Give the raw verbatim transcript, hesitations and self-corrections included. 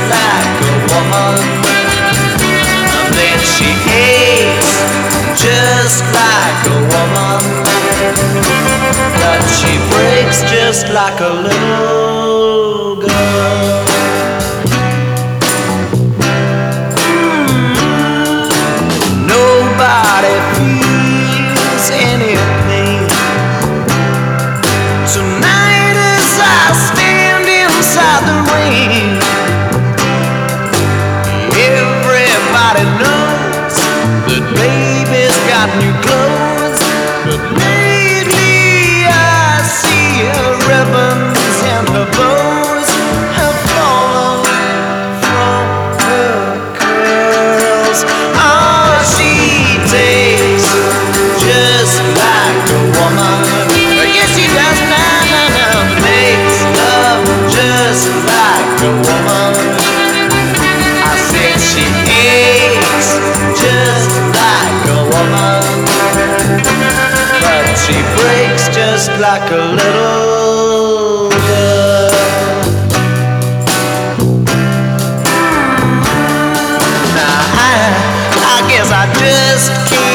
like a woman. And then she hates just like a woman. But she breaks just like a little girl. Nobody feels any pain tonight as I stand inside the rain. Everybody knows that baby's got new clothes, but lately I see her ribbons and her bows have fallen from her curls. Oh, she takes just like a woman. Yes, she does now, now, now. Makes love just like a woman. I said she aches just like a woman, but she breaks just like a little girl. Now I, I guess I just can't